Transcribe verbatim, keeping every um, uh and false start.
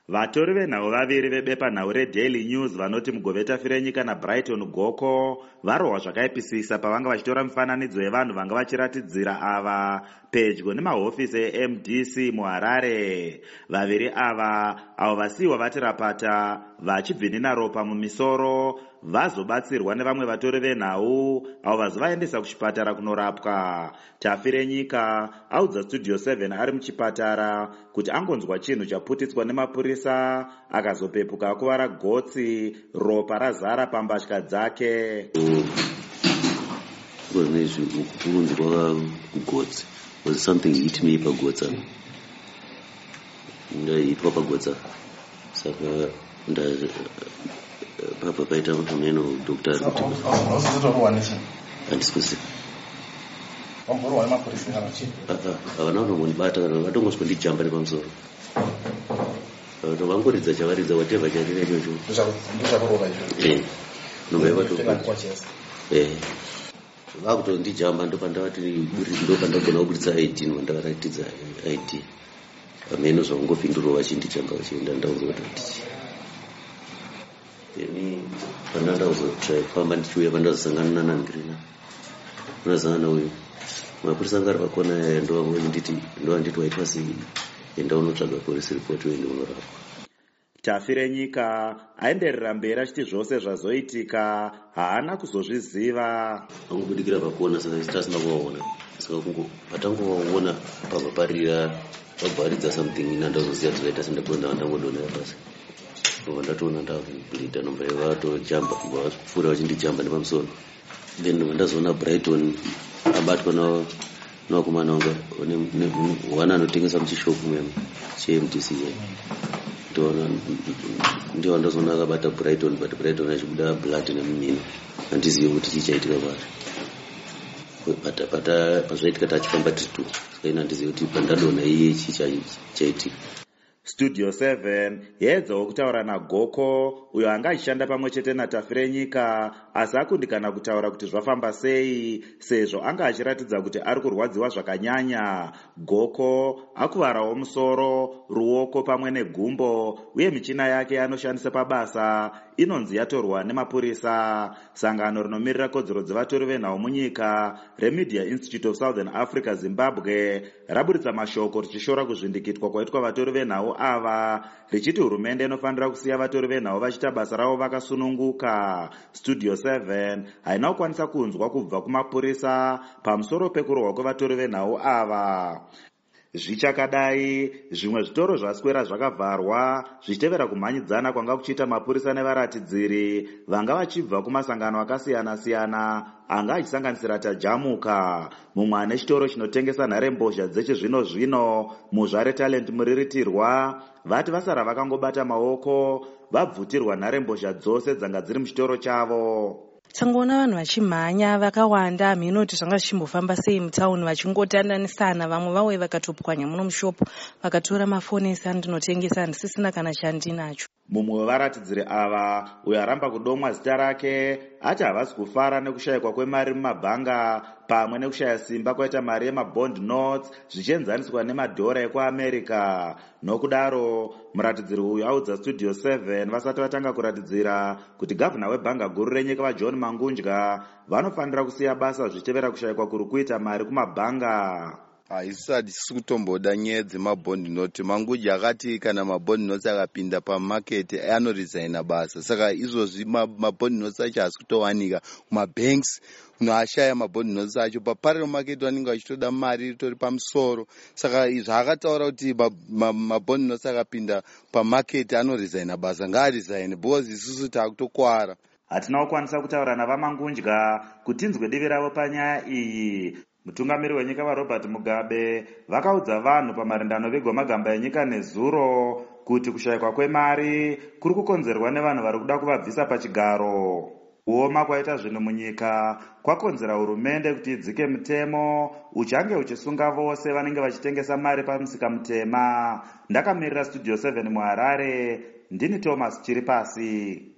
Vatori venhau vaviri vebepanhau reDaily News vanoti Mugoveta Firenyika naBrighton Goko varohwa zvakaipisisa pavanga vachitora mifananidzo yevanhu vanga vachiratidzira ava pedyo nemahofisi eM D C muHarare. Vaviri ava avo vasiyiwa vati rapata vachibvinina ropa mumisoro vazobatsirwa nevamwe vatori venhau avo vazovaendesa kuchipatara kunorapwa. Tafirenyika audza Studio seven ari muchipatara kuti angonzwa chinhu chaputitswa nemapurisa akazopepuka akuvara gotsi, ropa razara pambatya dzake. Gotsi was something hit me pagotsa ndaitwa pagotsa saka nda papa paita meno doctor kuti andisikusi wamborwa nemapurisa kana chi avana vanongondibata kana vatongoswa ndijamba nepamusoro vangoridza chavaridza whatever charira ichocho ndizvakurova izvo eh nobaiva eh vakutondijamba ndopandavati ndopandagona kubuditsa I D ndakaratidza I D pameno zvavangopindurawo vachindijamba vachienda ndauzwa kuti ini pandandazofamba ndichiuya pandazosangana nanangrina unazangana nauyu mapurisa anga ari pakona yaya ndovangonditi ndovanditi waitwa sei enda unotsvaga polisi report uende unorapwa. Tafirenyika aenderera mberi achiti zvose zvazoitika haana kuzozviziva. Vangobudikira pakona saka tasina kuvaona saka kungo patangovaona pabva parira vabvaridza something inandazoziva zvaita sendakunda vandangodonera pasi ndobva ndatoona ndakubhilidha nomba yevatojamba vapfuura vachindijamba nepamusoro then ndobva ndazoona Brighton abatwa navakomana vanga wana anotengesa muchishopu memo cheM D C ndiwo andazoona akabata Brighton but Brighton achibuda blood nemumino handizivi kuti chichaitika pari pata pazvaitika tachifamba tiri tu saka ina handizivi kuti pandadona iye chichaitika. Studio seven yaedzawo kutaura naGoko uyo anga achishanda pamwe chete naTafirenyika asi akundikana kutaura kuti zvafamba sei sezvo anga achiratidza kuti ari kurwadziwa zvakanyanya. Goko akuvarawo musoro, ruoko pamwe negumbo uye michina yake anoshandisa pabasa inonzi yatorwa nemapurisa. Sangano rinomirira kodzero dzevatori venhau munyika reMedia Institute of Southern Africa Zimbabwe rabuditsa mashoko richishora kuzvindikitwa kwaitwa vatori venhau ava richiti hurumende inofanira kusiya vatori venhau vachiita basa ravo vakasununguka. Studio seven haina kukwanisa kunzwa kubva kumapurisa pamusoro pekurohwa kwevatori venhau ava. Zvichakadai, zvimwe zvitoro zvaswera zvakavharwa zvichitevera kumhanyidzana kwanga kuchiita mapurisa nevaratidziri vanga vachibva kumasangano akasiyana-siyana anga achisanganisira taJamuka, mumwe ane chitoro chinotengesa nharembozha dzechizvino zvino muZvare Talent Muriritirwa. Vati vasara vakangobata maoko vabvutirwa nharembozha dzose dzanga dziri muchitoro chavo. Tangoona vanhu vachimhanya vakawanda mhinoti zvanga zvichimbofamba sei mutauni vachingotandanisana vamwe vauye vakatopwanya muno mushopu vakatora mafoni ese andinotengesa handisisina kana chandinacho. Mumwe wevaratidziri ava uyo aramba kudomwa zita rake ati havasi kufara nekushayikwa kwemari mumabhanga pamwe nekushaya simba kwaita mari yemabond notes zvichienzaniswa nemadhora ekuAmerica. Nokudaro muratidziri uyu audza Studio seven vasati vatanga kuratidzira kuti gavhuna webhanga guru renyika vaJohn Mangunja vanofanira kusiya basa zvichitevera kushayikwa kuri kuita mari kumabhanga. haisati sikutomboda nyaya dzemabond note. Mangunja akati kana mabond note akapinda pamaketi anoresigna basa saka izvozvi mabond note acho hasi kutowanika kumabanks unoashaya mabond notes acho paparallel market vanenge vachitoda mari ritori pamusoro saka zvaakataura kuti mabond notes akapinda pamaketi anoresigna basa ngaaresign because isusu taakutokwara. Hatina kukwanisa kutaura navaMangunja kuti tinzwe divi ravo panyaya iyi. Mutungamiri wenyika vaRobert Mugabe vakaudza vanhu pamarindano vegomagamba enyika nezuro kuti kushayikwa kwemari kuri kukonzerwa nevanhu vari kuda kuvabvisa pachigaro. Kuoma kwaita zvinhu munyika kwakonzera hurumende kuti idzike mutemo uchange uchisunga vose vanenge vachitengesa mari pamusika mutema. Ndakamirira Studio seven muHarare, ndini Thomas Chiripasi.